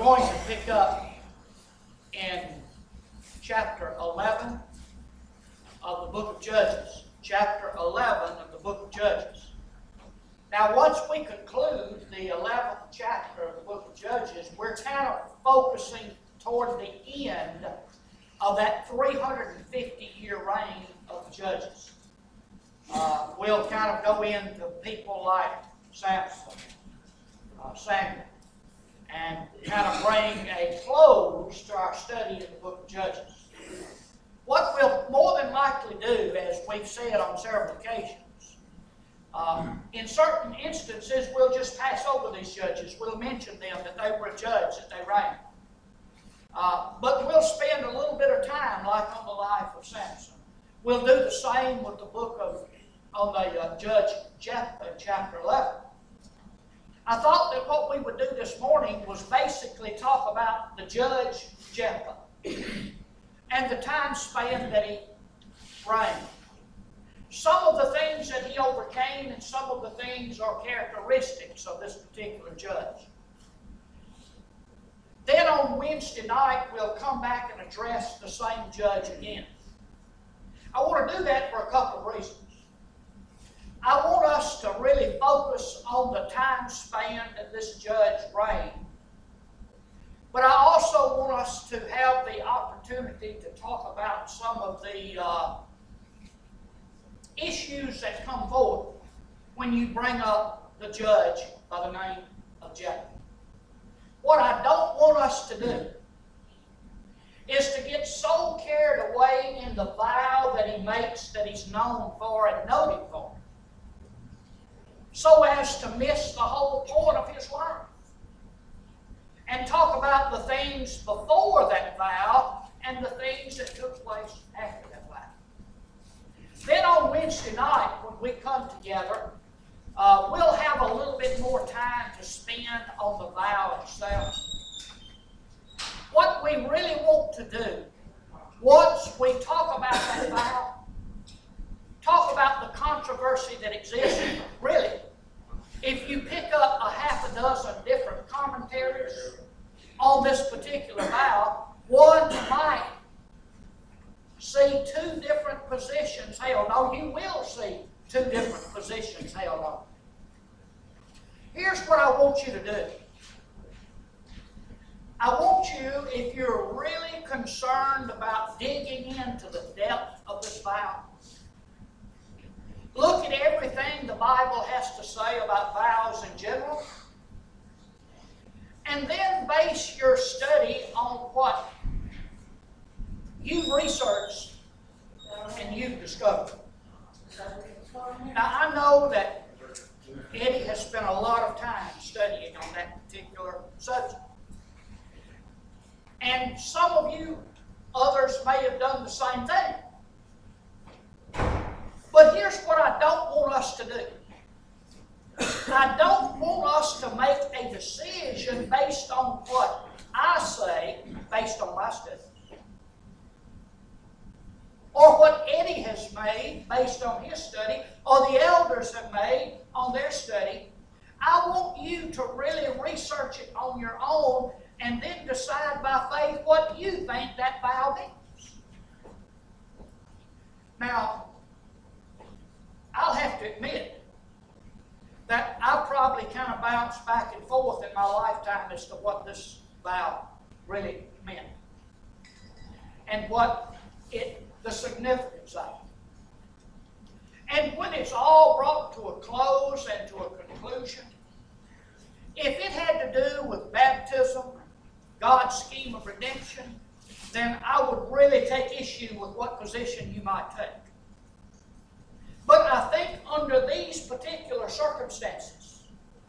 going to pick up in chapter 11 of the book of Judges. Chapter 11 of the book of Judges. Now, once we conclude the 11th chapter of the book of Judges, we're kind of focusing toward the end of that 350-year reign of the Judges. We'll kind of go into people like Samson, Samuel, and kind of bring a close to our study in the book of Judges. What we'll more than likely do, as we've said on several occasions, in certain instances, we'll just pass over these judges. We'll mention them, that they were a judge, that they reigned. But we'll spend a little bit of time, like on the life of Samson. We'll do the same with the book of, on the judge Jephthah in chapter 11. I thought that what we would do this morning was basically talk about the judge Jephthah and the time span that he reigned. Some of the things that he overcame and some of the things are characteristics of this particular judge. Then on Wednesday night, we'll come back and address the same judge again. I want to do that for a couple of reasons. I want us to really focus on the time span that this judge reigned. But I also want us to have the opportunity to talk about some of the issues that come forward when you bring up the judge by the name of Jephthah. What I don't want us to do is to get so carried away in the vow that he makes, that he's known for and noted for, so as to miss the whole point of his life and talk about the things before that vow and the things that took place after that vow. Then on Wednesday night, when we come together, we'll have a little bit more time to spend on the vow itself. What we really want to do, once we talk about that vow, talk about the controversy that exists. Really, if you pick up a half a dozen different commentaries on this particular vow, one might see two different positions held. No, you will see two different positions held on. Here's what I want you to do. I want you, if you're really concerned about digging into the depth of this vow, look at everything the Bible has to say about vows in general, and then base your study on what you've researched and you've discovered. Now, I know that Eddie has spent a lot of time studying on that particular subject. And some of you others may have done the same thing. But here's what I don't want us to do. I don't want us to make a decision based on what I say, based on my study, or what Eddie has made based on his study, or the elders have made on their study. I want you to really research it on your own and then decide by faith what you think that vow means. Now, I'll have to admit that I probably kind of bounced back and forth in my lifetime as to what this vow really meant and what the significance of it. And when it's all brought to a close and to a conclusion, if it had to do with baptism, God's scheme of redemption, then I would really take issue with what position you might take. But I think under these particular circumstances,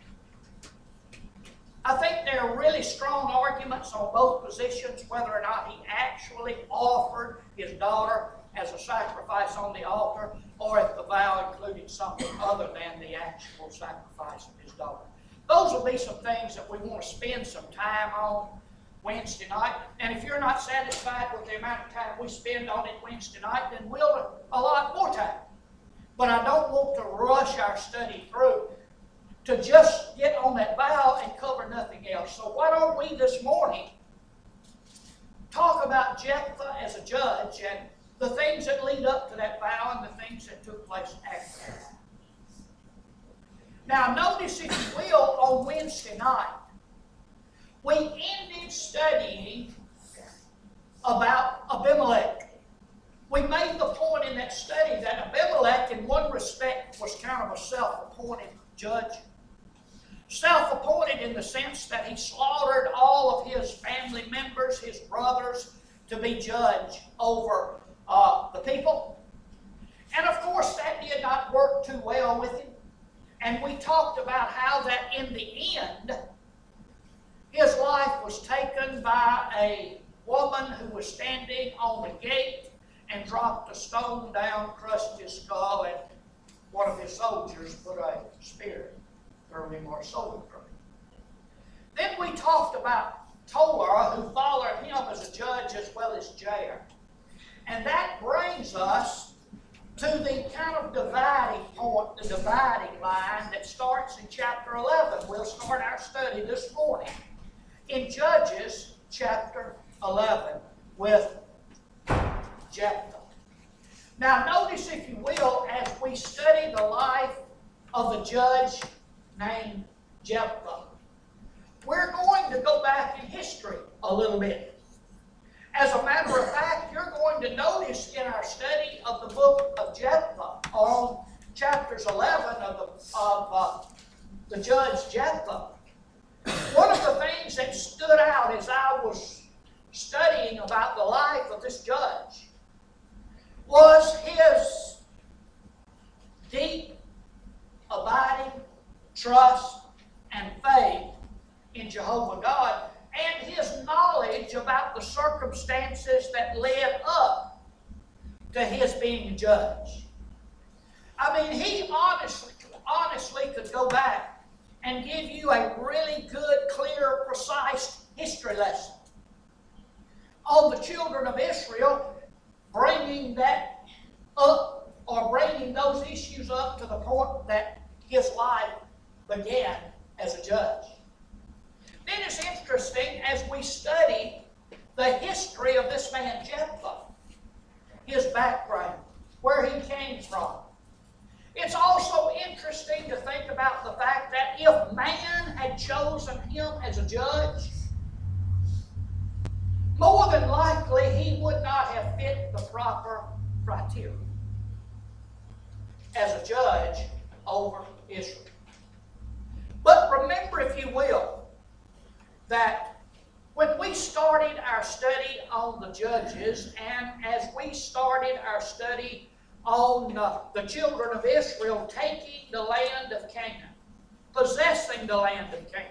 I think there are really strong arguments on both positions, whether or not he actually offered his daughter as a sacrifice on the altar, or if the vow included something other than the actual sacrifice of his daughter. Those will be some things that we want to spend some time on Wednesday night. And if you're not satisfied with the amount of time we spend on it Wednesday night, then we'll allot more time. But I don't want to rush our study through to just get on that vow and cover nothing else. So why don't we this morning talk about Jephthah as a judge and the things that lead up to that vow and the things that took place after that. Now notice, if you will, on Wednesday night, we ended studying about Abimelech. We made the point in that study that Abimelech, in one respect, was kind of a self-appointed judge. Self-appointed in the sense that he slaughtered all of his family members, his brothers, to be judge over the people. And of course, that did not work too well with him. And we talked about how that in the end, his life was taken by a woman who was standing on the gate and dropped a stone down, crushed his skull, and one of his soldiers put a spear through him or a sword through him. Then we talked about Tola, who followed him as a judge as well as Jair. And that brings us to the kind of dividing point, the dividing line that starts in chapter 11. We'll start our study this morning in Judges chapter 11 with Jephthah. Now notice, if you will, as we study the life of a judge named Jephthah, we're going to go back in history a little bit. As a matter of fact, you're going to notice in our study of the book of Jephthah, on chapters 11 of the judge Jephthah, one of the things that stood out as I was studying about the life of this judge was his deep, abiding trust and faith in Jehovah God, and his knowledge about the circumstances that led up to his being a judge. I mean, he honestly could go back and give you a really good, clear, precise history lesson on the children of Israel, bringing that up, or bringing those issues up to the point that his life began as a judge. Then it's interesting, as we study the history of this man Jephthah, his background, where he came from. It's also interesting to think about the fact that if man had chosen him as a judge, more than likely he would not have fit the proper criteria as a judge over Israel. But remember, if you will, that when we started our study on the Judges, and as we started our study on the children of Israel taking the land of Canaan, possessing the land of Canaan,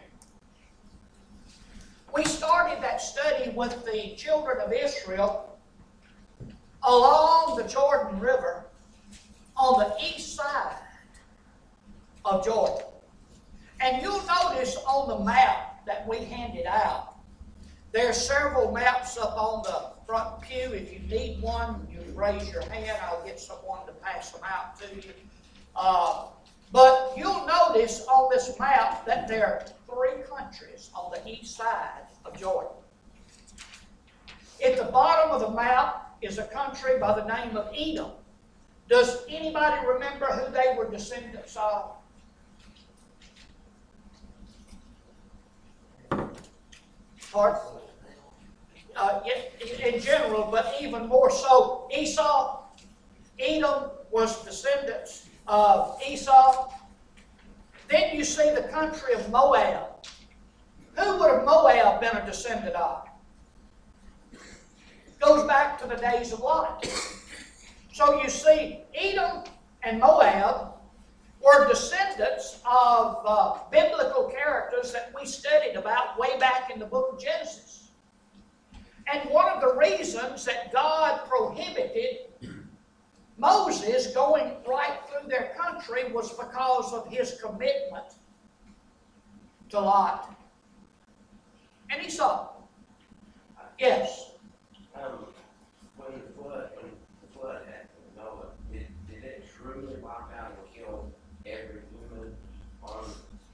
we started that study with the children of Israel along the Jordan River on the east side of Jordan. And you'll notice on the map that we handed out, there's several maps up on the front pew. If you need one, you raise your hand. I'll get someone to pass them out to you. But you'll notice on this map that there are 3 countries on the east side of Jordan. At the bottom of the map is a country by the name of Edom. Does anybody remember who they were descendants of? Pardon? In general, but even more so, Esau. Edom was descendants of Esau. Then you see the country of Moab. Who would have Moab been a descendant of? Goes back to the days of Lot. So you see, Edom and Moab were descendants of biblical characters that we studied about way back in the book of Genesis. And one of the reasons that God prohibited Moses going right through their country was because of his commitment to Lot and Esau. Yes? When the flood happened, Noah, did it truly wipe out and kill every human on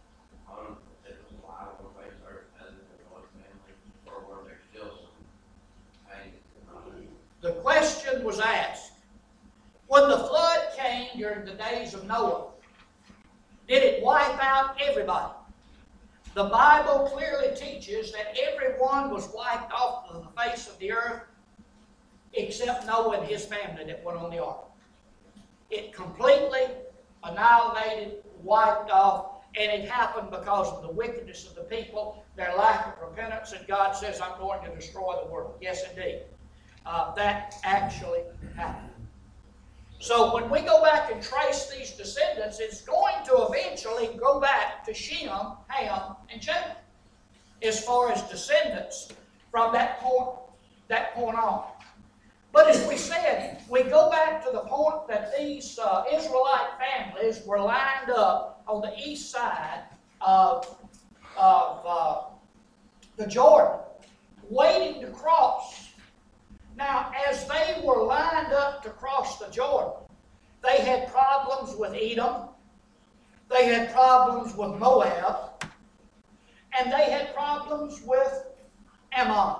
days of Noah? Did it wipe out everybody? The Bible clearly teaches that everyone was wiped off of the face of the earth except Noah and his family that went on the ark. It completely annihilated, wiped off, and it happened because of the wickedness of the people, their lack of repentance, and God says, I'm going to destroy the world. Yes, indeed. That actually happened. So when we go back and trace these descendants, it's going to eventually go back to Shem, Ham, and Japheth as far as descendants from that point on. But as we said, we go back to the point that these Israelite families were lined up on the east side of the Jordan, waiting to cross. Now, as they were lined up to cross the Jordan, they had problems with Edom, they had problems with Moab, and they had problems with Ammon.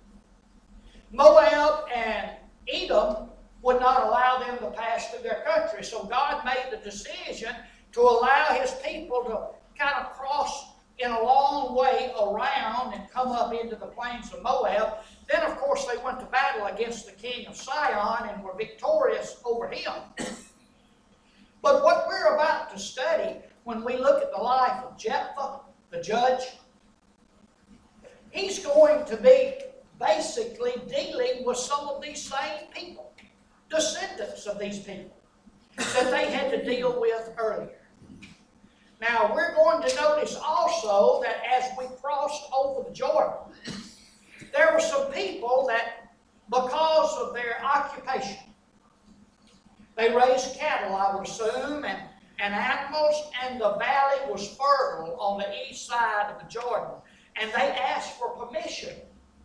Moab and Edom would not allow them to pass through their country, so God made the decision to allow His people to kind of cross in a long way around and come up into the plains of Moab. Then, of course, they went to battle against the king of Sihon and were victorious over him. But what we're about to study, when we look at the life of Jephthah, the judge, he's going to be basically dealing with some of these same people, descendants of these people, that they had to deal with earlier. Now, we're going to notice also that as we crossed over the Jordan, there were some people that, because of their occupation, they raised cattle, I would assume, and animals, and the valley was fertile on the east side of the Jordan. And they asked for permission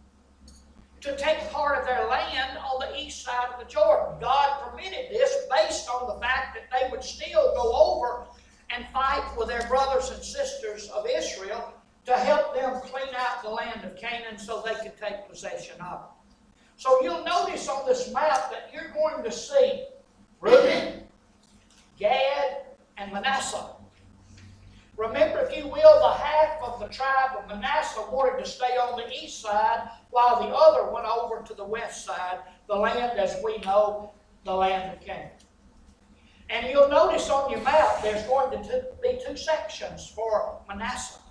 to take part of their land on the east side of the Jordan. God permitted this based on the fact that they would still go over and fight with their brothers and sisters of Israel to help them clean out the land of Canaan so they could take possession of it. So you'll notice on this map that you're going to see Reuben, Gad, and Manasseh. Remember, if you will, the half of the tribe of Manasseh wanted to stay on the east side, while the other went over to the west side, the land, as we know, the land of Canaan. And you'll notice on your map, there's going to be two sections for Manasseh.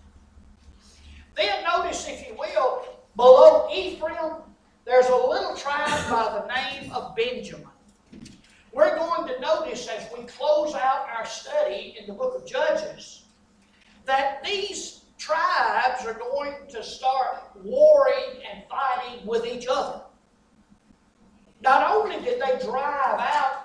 Then notice, if you will, below Ephraim, there's a little tribe by the name of Benjamin. We're going to notice as we close out our study in the book of Judges that these tribes are going to start warring and fighting with each other. Not only did they drive out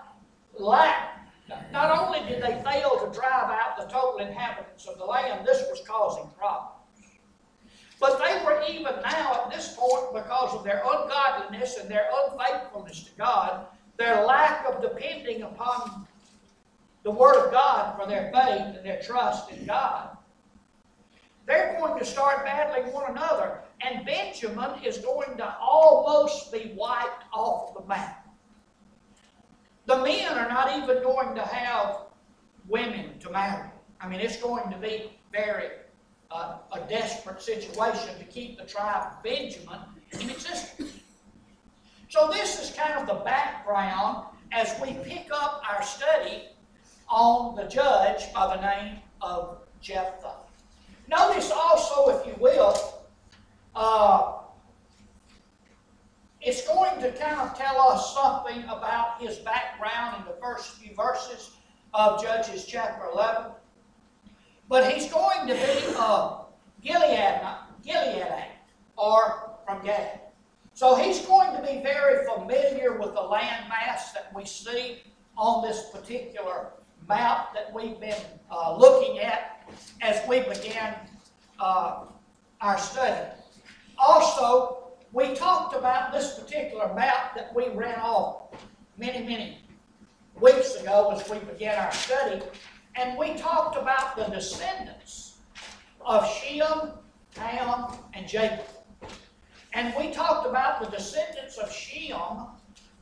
not only did they fail to drive out the total inhabitants of the land, this was causing problems. But they were even now at this point, because of their ungodliness and their unfaithfulness to God, their lack of depending upon the Word of God for their faith and their trust in God, they're going to start battling one another, and Benjamin is going to almost be wiped off the map. The men are not even going to have women to marry. I mean, it's going to be a desperate situation to keep the tribe of Benjamin in existence. So this is kind of the background as we pick up our study on the judge by the name of Jephthah. Notice also, if you will, it's going to kind of tell us something about his background in the first few verses of Judges chapter 11. But he's going to be Gileadite, or from Gad. So he's going to be very familiar with the land mass that we see on this particular map that we've been looking at as we began our study. Also, we talked about this particular map that we ran off many weeks ago as we began our study, and we talked about the descendants of Shem, Ham, and Japheth. And we talked about the descendants of Shem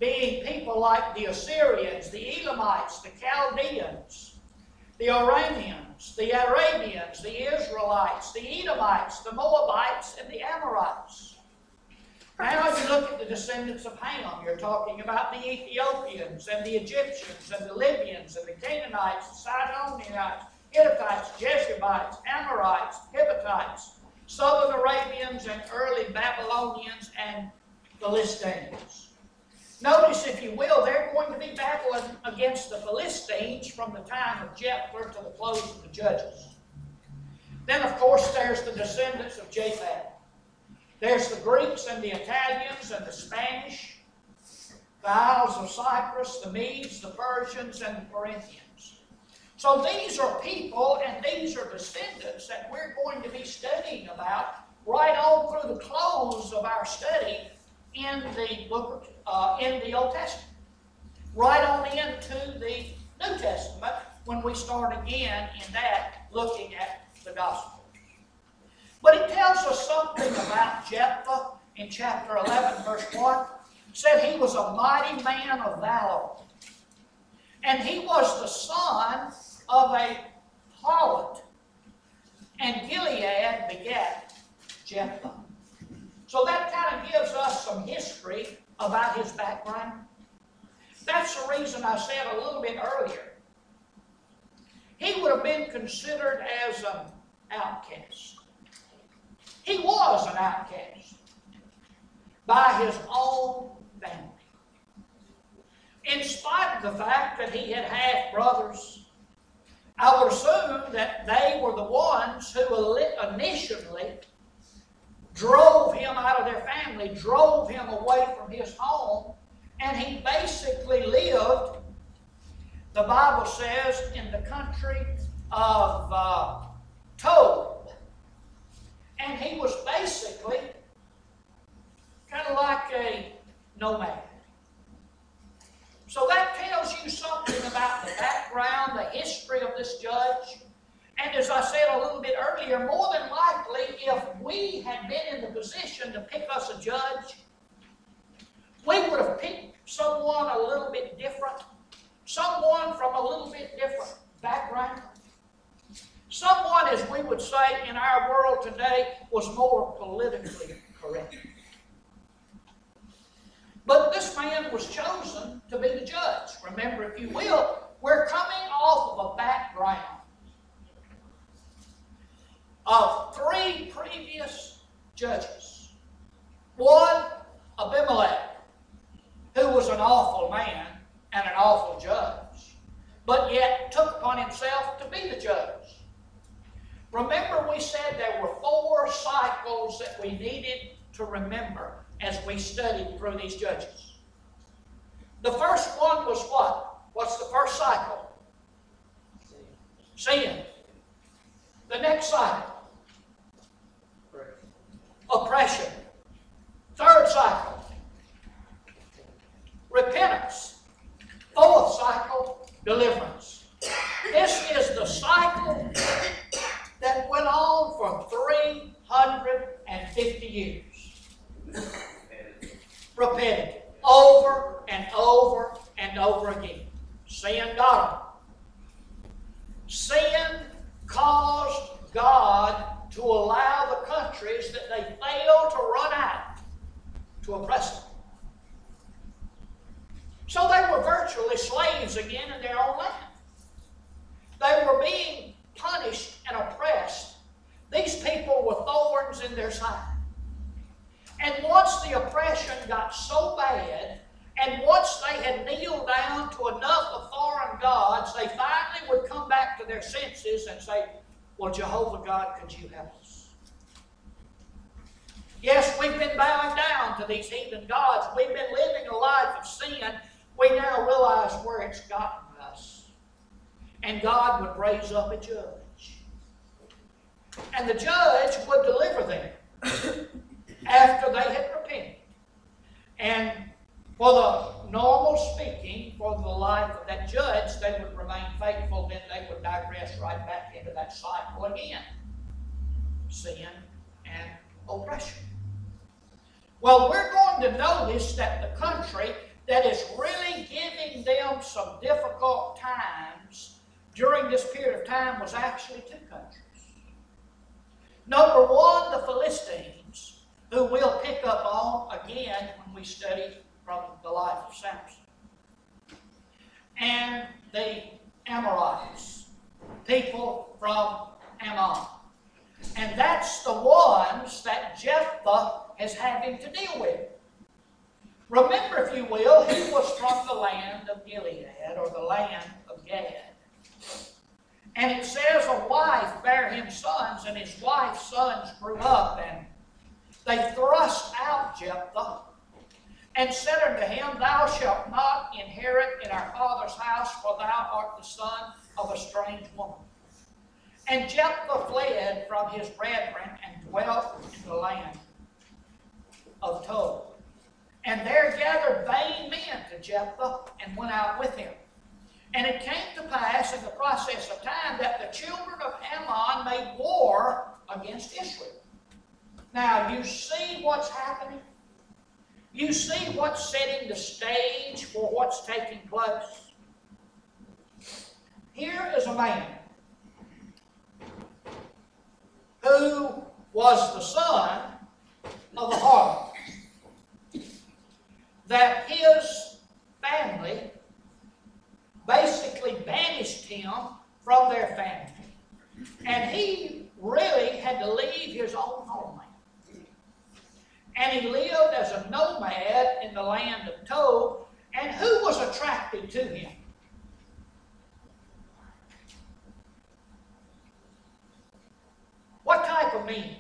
being people like the Assyrians, the Elamites, the Chaldeans, the Arameans, the Arabians, the Israelites, the Edomites, the Moabites, and the Amorites. Now you look at the descendants of Ham, you're talking about the Ethiopians and the Egyptians and the Libyans and the Canaanites, the Sidonians, Hittites, Jebusites, Amorites, Hittites, southern Arabians and early Babylonians and Philistines. Notice, if you will, they're going to be battling against the Philistines from the time of Jephthah to the close of the Judges. Then, of course, there's the descendants of Japheth. There's the Greeks and the Italians and the Spanish, the Isles of Cyprus, the Medes, the Persians, and the Corinthians. So these are people and these are descendants that we're going to be studying about right on through the close of our study in the book in the Old Testament, right on into the New Testament when we start again in that looking at the Gospels. But it tells us something about Jephthah in chapter 11, verse 1. It said he was a mighty man of valor, and he was the son of a harlot, and Gilead begat Jephthah. So that kind of gives us some history about his background. That's the reason I said a little bit earlier. He would have been considered as an outcast. He was an outcast by his own family. In spite of the fact that he had half-brothers, I would assume that they were the ones who initially drove him out of their family, drove him away from his home, and he basically lived, the Bible says, in the country of Tob. And he was basically kind of like a nomad. So that tells you something about the background, the history of this judge. And as I said a little bit earlier, more than likely, if we had been in the position to pick us a judge, we would have picked someone a little bit different, someone from a little bit different background. Someone, as we would say in our world today, was more politically correct. But this man was chosen to be the judge. Remember, if you will, we're coming off of a background of 3 previous judges. One, Abimelech, who was an awful man and an awful judge, but yet took upon himself to be the judge. Remember, we said there were 4 cycles that we needed to remember as we studied through these judges. The first one was what? What's the first cycle? Sin. The next cycle? Oppression. Third cycle? Repentance. Fourth cycle? Deliverance. This is the cycle that went on for 350 years. Repetitive. Over and over and over again. Sin got them. Sin caused God to allow the countries that they failed to run out to oppress them. So they were virtually slaves again in their own land. They were being punished and oppressed. These people were thorns in their side. And once the oppression got so bad, and once they had kneeled down to enough of foreign gods, they finally would come back to their senses and say, well, Jehovah God, could you help us? Yes, we've been bowing down to these heathen gods. We've been living a life of sin. We now realize where it's gotten us. And God would raise up a judge. And the judge would deliver them after they had repented. And for the normal speaking, for the life of that judge, they would remain faithful, then they would digress right back into that cycle again. Sin and oppression. Well, we're going to notice that the country that is really giving them some difficult times during this period of time was actually two countries. Number one, the Philistines, who we'll pick up on again when we study from the life of Samson. And the Amorites, people from Ammon. And that's the ones that Jephthah is having to deal with. Remember, if you will, he was from the land of Gilead, or the land of Gad. And it says a wife bare him sons, and his wife's sons grew up, and they thrust out Jephthah, and said unto him, Thou shalt not inherit in our father's house, for thou art the son of a strange woman. And Jephthah fled from his brethren, and dwelt in the land of Tob. And there gathered vain men to Jephthah, and went out with him. And it came to pass in the process of time that the children of Ammon made war against Israel. Now, you see what's happening? You see what's setting the stage for what's taking place? Here is a man who was the son of a harlot, that his family basically banished him from their family. And he really had to leave his own homeland. And he lived as a nomad in the land of Tob. And who was attracted to him? What type of men?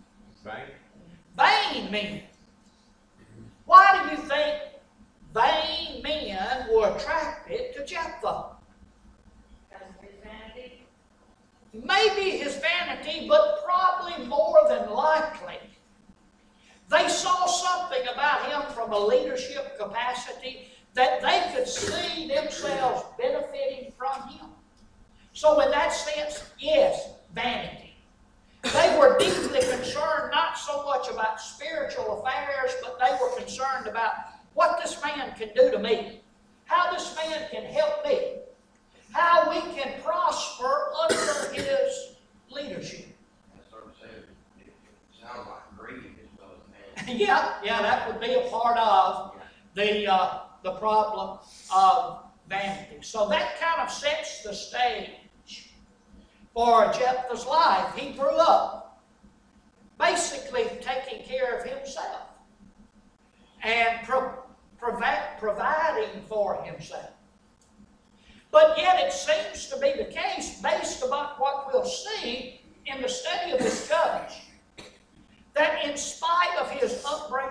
Vain men. Why do you think vain men were attracted to Jephthah? Because of his vanity. Maybe his vanity, but probably more than likely, they saw something about him from a leadership capacity that they could see themselves benefiting from him. So in that sense, yes, vanity. They were deeply concerned not so much about spiritual affairs, but they were concerned about what this man can do to me, how this man can help me, how we can prosper under his leadership. That sort of says, it sounds like greed as well as man. Yeah, that would be a part of the problem of vanity. So that kind of sets the stage for Jephthah's life. He grew up basically taking care of himself and providing for himself. But yet it seems to be the case, based upon what we'll see in the study of this judge, that in spite of his upbringing,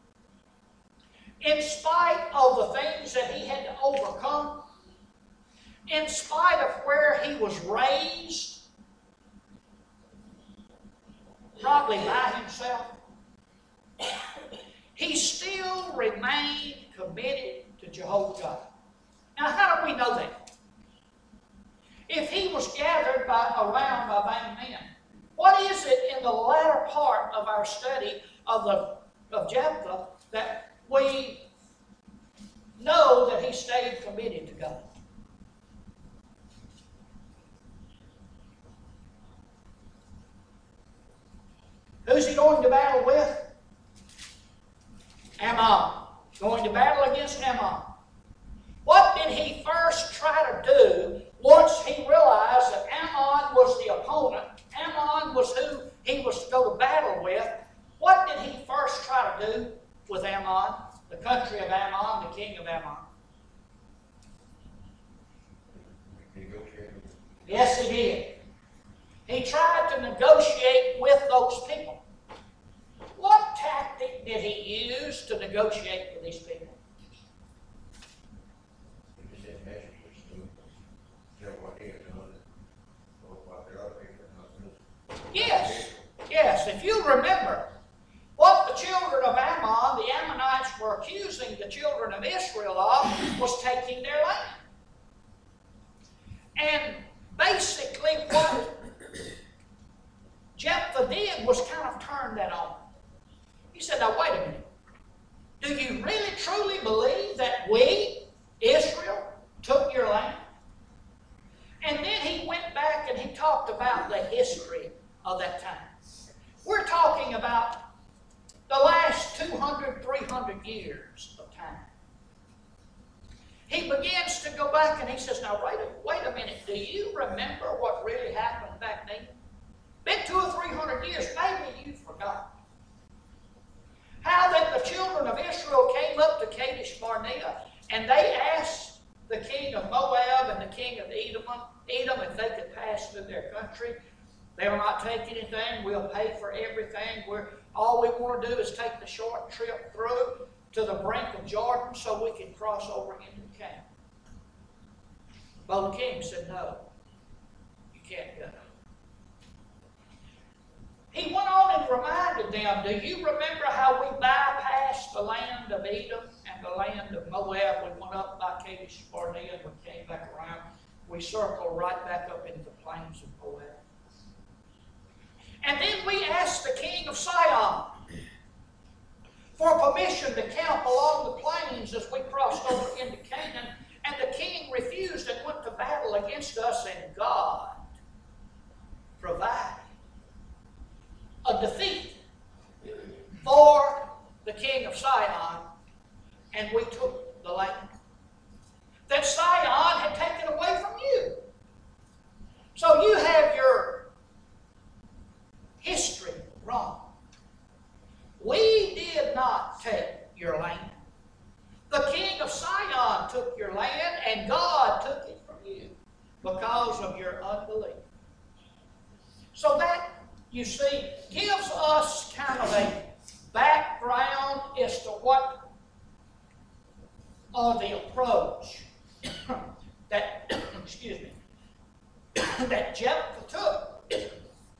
in spite of the things that he had to overcome, in spite of where he was raised, probably by himself, he still remained committed to Jehovah God. Now, how do we know that? If he was gathered around by vain men, what is it in the latter part of our study of Jephthah that we know that he stayed committed to God? Who's he going to battle with? Ammon. Going to battle against Ammon. What did he first try to do once he realized that Ammon was the opponent? Ammon was who he was to go to battle with. What did he first try to do with Ammon, the country of Ammon, the king of Ammon? Yes, he did. He tried to negotiate with those people. What tactic did he use to negotiate with these people? Yes. If you remember, what the children of Ammon, the Ammonites, were accusing the children of Israel of was taking their land. And basically what Jephthah did was kind of turn that on. He said, now wait a minute. Do you really truly believe that that we, Israel, took your land? And then he went back and he talked about the history of that time. We're talking about the last 200, 300 years of time. He begins to go back and he says, now wait a minute, do you remember what really happened back then? Been 200 or 300 years, maybe you've forgotten. How that the children of Israel came up to Kadesh Barnea and they asked the king of Moab and the king of Edom if they could pass through their country. They will not take anything. We'll pay for everything. All we want to do is take the short trip through to the brink of Jordan so we can cross over into Canaan. Well, the king said, no, you can't go. He went on and reminded them, do you remember how we bypassed the land of Edom and the land of Moab? We went up by Kadesh Barnea and we came back around. We circled right back up into the plains of Moab. And then we asked the king of Sihon for permission to camp along the plains as we crossed over into Canaan. And the king refused and went to battle against us, and God provided a defeat for the king of Sihon, and we took the land that Sihon had taken away from you. So you have your history wrong. We did not take your land. The king of Sihon took your land, and God took it from you because of your unbelief. So that, you see, gives us kind of a background as to what the approach that, excuse me, that Jephthah took.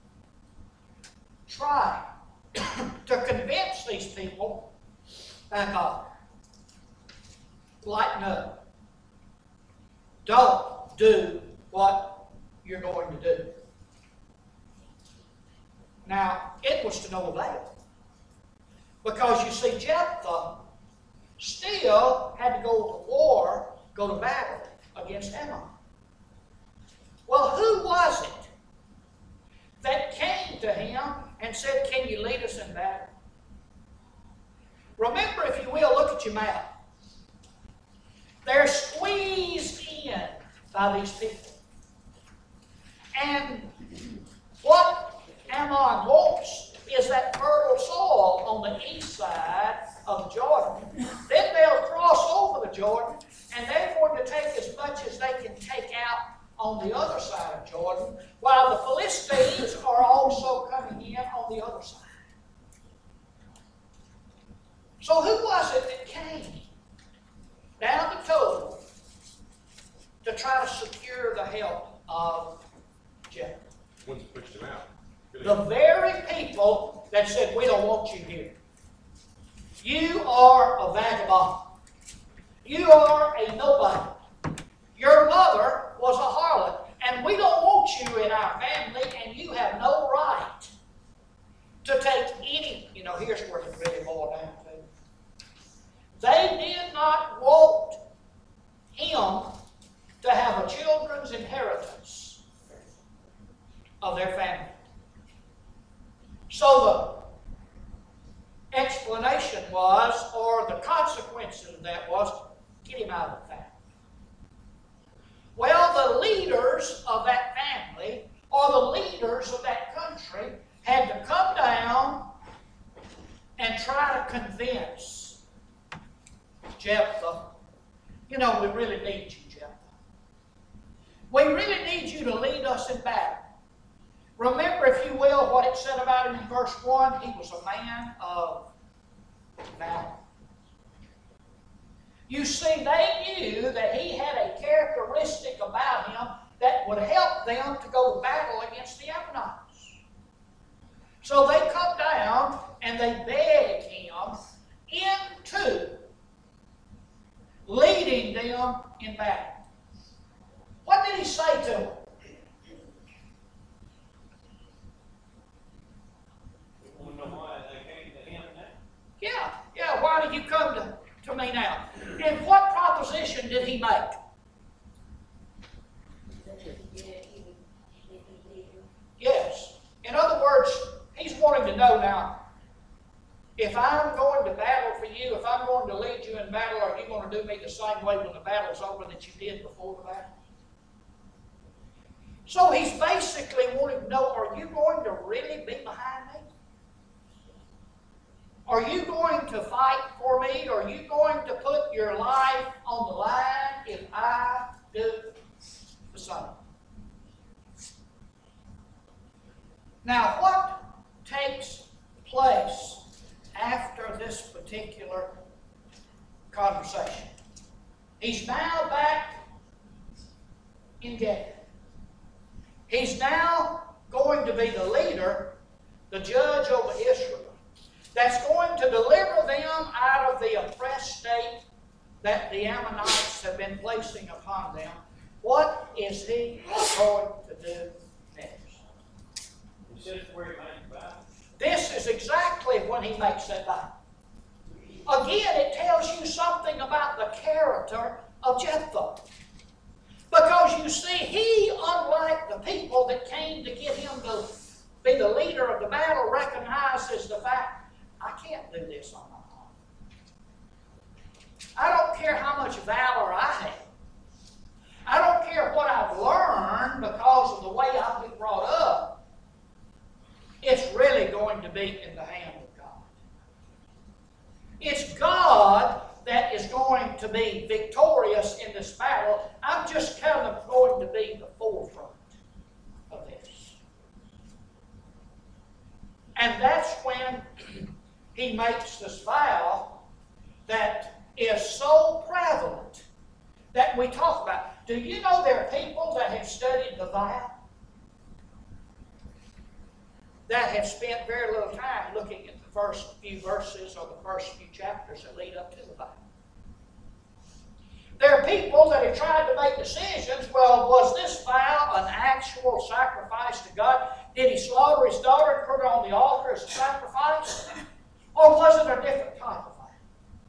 Try to convince these people back off. Lighten up. Don't do what you're going to do. Now, it was to no avail. Because you see, Jephthah still had to go to war, go to battle against Ammon. Well, who was it that came to him and said, can you lead us in battle? Remember, if you will, look at your map. They're squeezed in by these people. And what Ammon wants is that fertile soil on the east side of Jordan. Then they'll cross over the Jordan, and they're going to take as much as they can take out on the other side of Jordan, while the Philistines are also coming in on the other side. So who was it that came down the Tob to try to secure the help of Jephthah? One's pushed him out. The very people that said, we don't want you here. You are a vagabond. You are a nobody. Your mother was a harlot, and we don't want you in our family, and you have no right to take any. Here's where it really boiled down to. They did not want him to have a children's inheritance of their family. So the explanation was, or the consequences of that was, get him out of the family. Well, the leaders of that family, or the leaders of that country, had to come down and try to convince Jephthah, we really need you, Jephthah. We really need you to lead us in battle. Remember, if you will, what it said about him in verse 1, he was a man of valor. You see, they knew that he had a characteristic about him that would help them to go to battle against the Ammonites. So they come down and they beg him into leading them in battle. What did he say to them? Yeah, why did you come to me now? And what proposition did he make? Yes. In other words, he's wanting to know now, if I'm going to battle for you, if I'm going to lead you in battle, are you going to do me the same way when the battle's over that you did before the battle? So he's basically wanting to know, are you going to really be behind me? Are you going to fight for me? Are you going to put your life on the line if I do the same? Now, what takes place after this particular conversation? He's now back in Gath. He's now going to be the leader, the judge over Israel, that's going to deliver them out of the oppressed state that the Ammonites have been placing upon them. What is he going to do next? Is this where he makes the vow? This is exactly when he makes that vow. Again, it tells you something about the character of Jephthah. Because you see, he, unlike the people that came to get him to be the leader of the battle, recognizes the fact, I can't do this on my own. I don't care how much valor I have. I don't care what I've learned because of the way I've been brought up. It's really going to be in the hand of God. It's God that is going to be victorious in this battle. I'm just kind of going to be the forefront of this. And that's when he makes this vow that is so prevalent that we talk about. Do you know there are people that have studied the vow that have spent very little time looking at the first few verses or the first few chapters that lead up to the vow? There are people that have tried to make decisions. Well, was this vow an actual sacrifice to God? Did he slaughter his daughter and put her on the altar as a sacrifice? Or was it a different type of vow?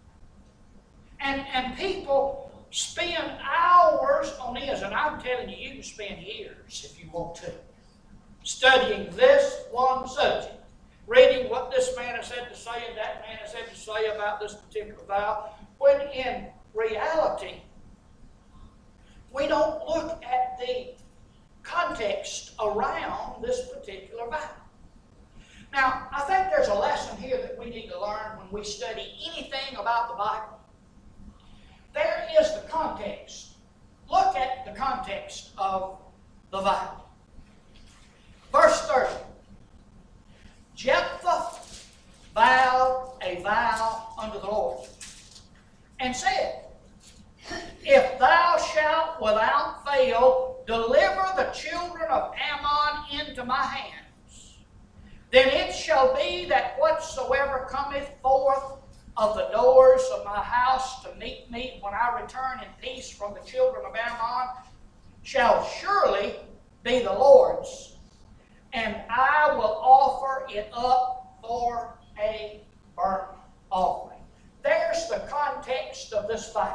And people spend hours on this, and I'm telling you, you can spend years if you want to, studying this one subject, reading what this man has said to say and that man has said to say about this particular vow, when in reality, we don't look at the context around this particular vow. Now, I think there's a lesson here that we need to learn when we study anything about the Bible. There is the context. Look at the context of the vow. Verse 30. Jephthah vowed a vow unto the Lord, and said, If thou shalt without fail deliver the children of Ammon into my hands, then it shall be that whatsoever cometh forth of the doors of my house to meet me when I return in peace from the children of Ammon shall surely be the Lord's, and I will offer it up for a burnt offering. There's the context of this vow.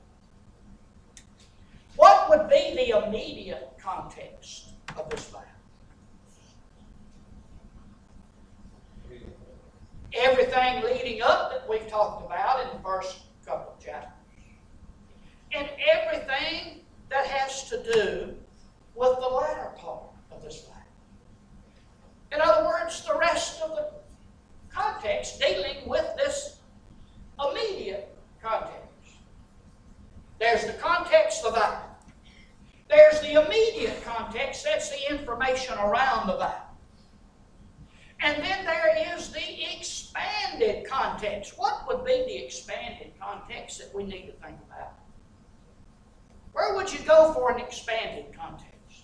What would be the immediate context of this vow? Everything leading up that we've talked about in the first couple of chapters. And everything that has to do with the latter part of this vow. In other words, the rest of the context dealing with this immediate context. There's the context of the vow. There's the immediate context, that's the information around the vow. And then there is the expanded context. What would be the expanded context that we need to think about? Where would you go for an expanded context?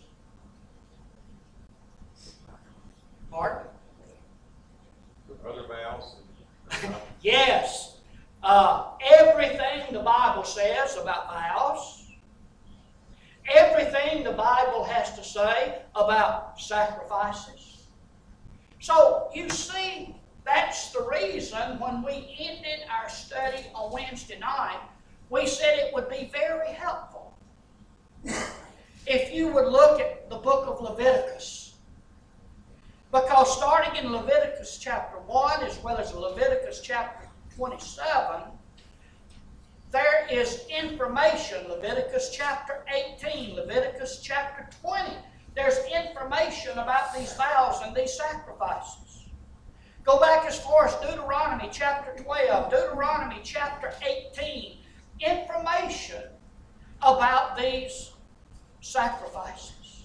Pardon? Other vows. Yes. Everything the Bible says about vows. Everything the Bible has to say about sacrifices. So, you see, that's the reason when we ended our study on Wednesday night, we said it would be very helpful if you would look at the book of Leviticus. Because starting in Leviticus chapter 1 as well as Leviticus chapter 27, there is information. Leviticus chapter 18, Leviticus chapter 20. There's information about these vows and these sacrifices. Go back as far as Deuteronomy chapter 12, Deuteronomy chapter 18. Information about these sacrifices.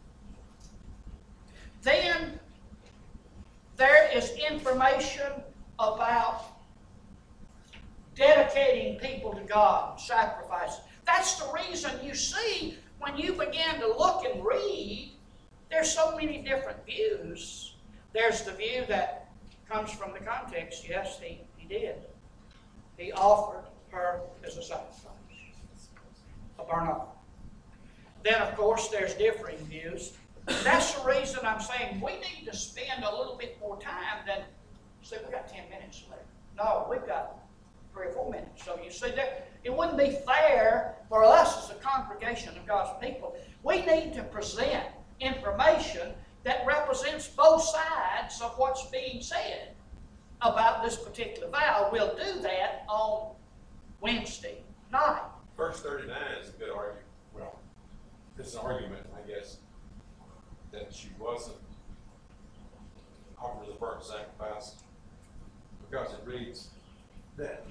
Then there is information about dedicating people to God, sacrifices. That's the reason you see when you begin to look and read, there's so many different views. There's the view that comes from the context. Yes, he did. He offered her as a sacrifice, a burnt offering. Then, of course, there's differing views. That's the reason I'm saying we need to spend a little bit more time than, say, we've got 10 minutes left. No, we've got 3 or 4 minutes. So you see, that it wouldn't be fair for us as a congregation of God's people. We need to present information that represents both sides of what's being said about this particular vow. We'll do that on Wednesday night. Verse 39 is a good argument. Well, it's an argument, I guess, that she wasn't offered as a burnt sacrifice, because it reads that,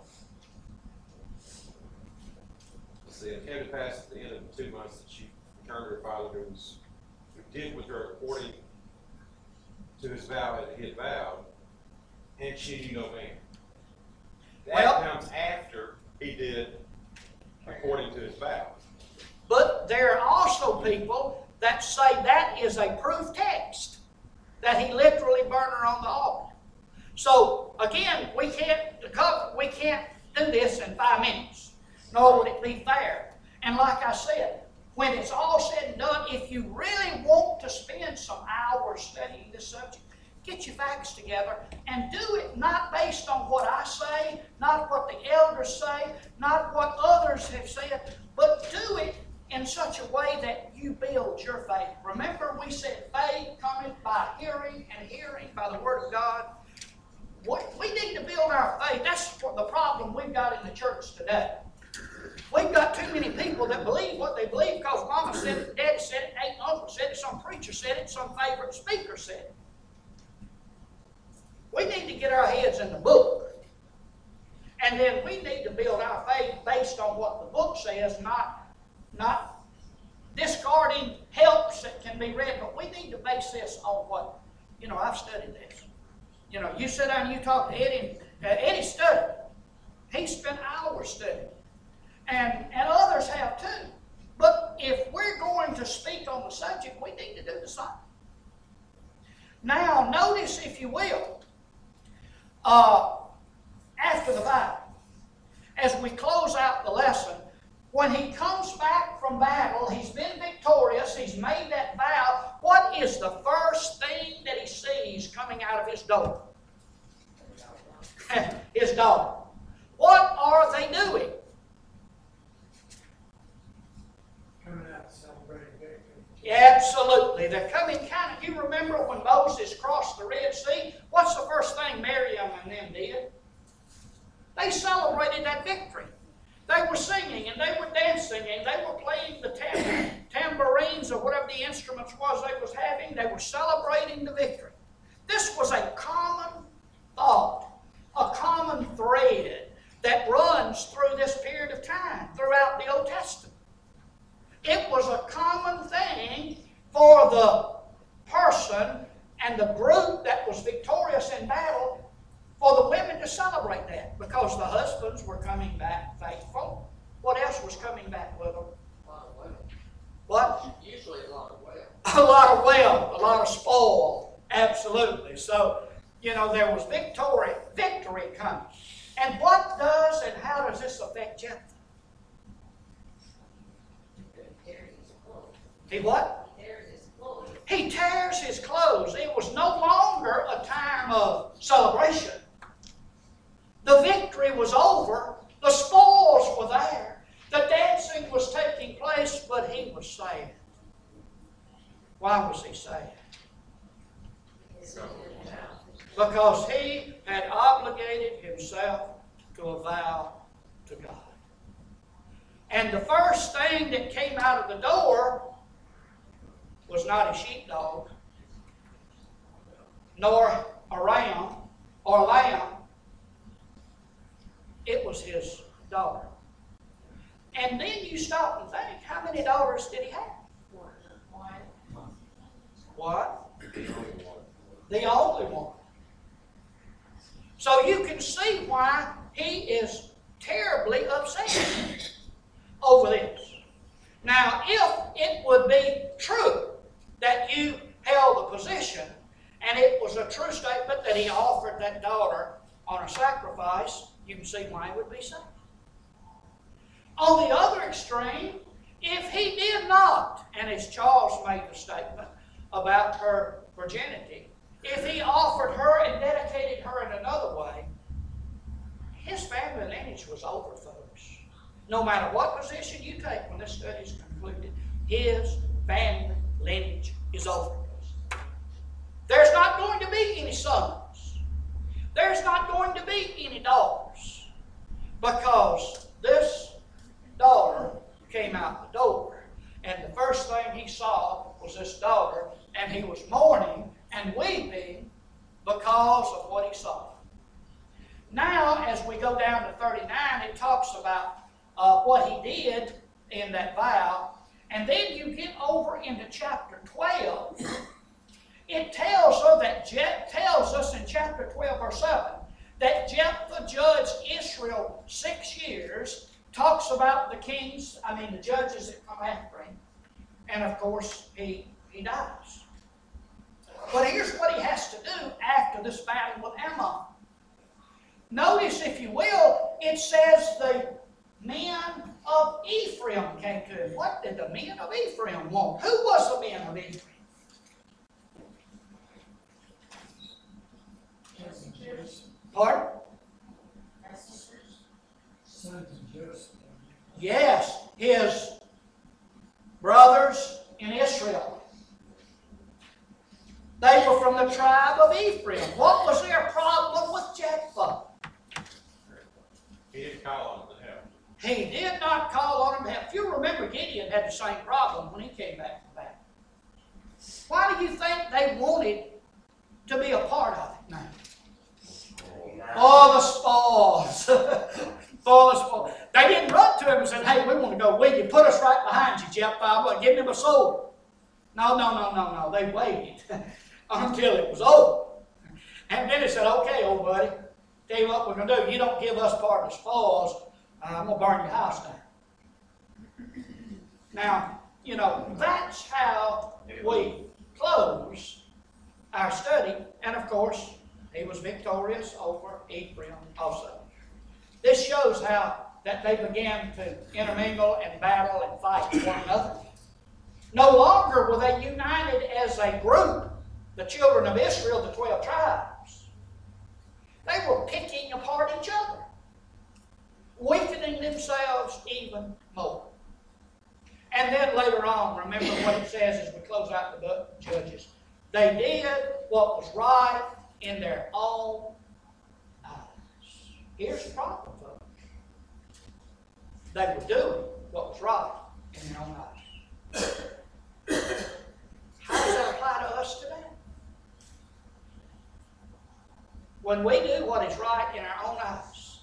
let's see, it came to pass at the end of the 2 months that she returned to her father, who did with her according to his vow that he had vowed, and she knew no man. That comes after he did according to his vow. But there are also people that say that is a proof text, that he literally burned her on the altar. So again, we can't do this in 5 minutes, nor would it be fair. And like I said, when it's all said and done, if you really want to spend some hours studying this subject, get your facts together and do it not based on what I say, not what the elders say, not what others have said, but do it in such a way that you build your faith. Remember, we said faith cometh by hearing, and hearing by the Word of God. We need to build our faith. That's what the problem we've got in the church today. We've got too many people that believe what they believe because Mama said it, Daddy said it, Aunt and Uncle said it, some preacher said it, some favorite speaker said it. We need to get our heads in the book. And then we need to build our faith based on what the book says, not discarding helps that can be read, but we need to base this on what, I've studied this. You sit down and you talk to Eddie, Eddie studied. He spent hours studying. And others have too. But if we're going to speak on the subject, we need to do the same. Now, notice, if you will, after the vow, as we close out the lesson, when he comes back from battle, he's been victorious, he's made that vow, what is the first thing that he sees coming out of his door? His daughter. What are they doing? Coming out celebrating victory. Absolutely. They're coming you remember when Moses crossed the Red Sea? What's the first thing Miriam and them did? They celebrated that victory. They were singing and they were dancing and they were playing the tambourines or whatever the instruments was they was having. They were celebrating the victory. This was a common thought, a common thread that runs through this period of time, throughout the Old Testament. It was a common thing for the person and the group that was victorious in battle for the women to celebrate that because the husbands were coming back faithful. What else was coming back with them? A lot of women. What? Usually a lot of wealth. A lot of wealth, a lot of spoil. Absolutely. So, there was victory coming. And what does and how does this affect Jephthah? He what? He tears his clothes. It was no longer a time of celebration. The victory was over. The spoils were Why was he sad? Because he had obligated himself to a vow to God. And the first thing that came out of the door was not a sheepdog, nor a ram or lamb. It was his daughter. And then you stop and think, how many daughters did he have? What? The only one. So you can see why he is terribly upset over this. Now, if it would be true that you held the position, and it was a true statement that he offered that daughter on a sacrifice, you can see why he would be sad. On the other extreme, if he did not, and as Charles made the statement about her virginity, if he offered her and dedicated her in another way, his family lineage was over, folks. No matter what position you take when this study is concluded, his family lineage is over. There's not going to be any sons. There's not going to be any daughters, because this daughter came out the door, and the first thing he saw was this daughter, and he was mourning and weeping because of what he saw. Now, as we go down to 39, it talks about what he did in that vow, and then you get over into chapter 12. It tells us in chapter 12, verse 7, that Jephthah judged Israel 6 years, talks about the judges that come after him, and of course, he dies. But here's what he has to do after this battle with Ammon. Notice, if you will, it says the men of Ephraim came to him. What did the men of Ephraim want? Who was the men of Ephraim? Pardon? Sons of Joseph. Yes, his brothers in Israel. They were from the tribe of Ephraim. What was their problem with Jephthah? He didn't call on them to help. He did not call on him to help. If you remember, Gideon had the same problem when he came back from battle. Why do you think they wanted to be a part of it now? Oh, the spoils. For the spoils. They didn't run to him and said, hey, we want to go with you. Put us right behind you, Jephthah. Give him a sword. No. They waited until it was over. And then they said, okay, old buddy, tell you what we're going to do. You don't give us part of the spoils, I'm going to burn your house down. Now, that's how we close our study. And of course, he was victorious over Ephraim also. This shows how that they began to intermingle and battle and fight with one another. No longer were they united as a group, the children of Israel, the 12 tribes. They were picking apart each other, weakening themselves even more. And then later on, remember what it says as we close out the book of Judges. They did what was right in their own eyes. Here's the problem, folks. They were doing what was right in their own eyes. How does that apply to us today? When we do what is right in our own eyes,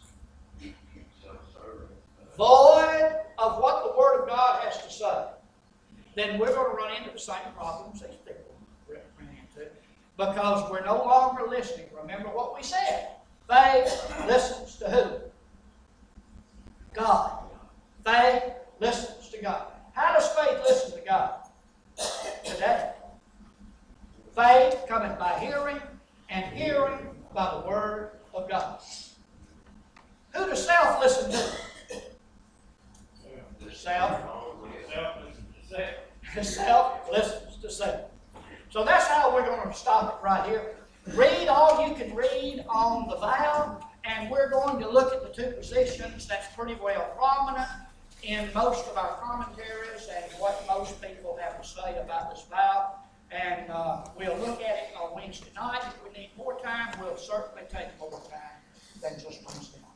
void of what the Word of God has to say, then we're going to run into the same problems these people ran into, because we're no longer listening. Remember what we said. Faith listens to who? God. Faith listens to God. How does faith listen to God today? Faith cometh by hearing, and hearing by the Word of God. Who does self listen to? Self. Self listens to self. So that's how we're going to stop it right here. Read all you can read on the vow, and we're going to look at the two positions that's pretty well prominent in most of our commentaries and what most people have to say about this vow. Wednesday night. If we need more time, we'll certainly take more time than just Wednesday night.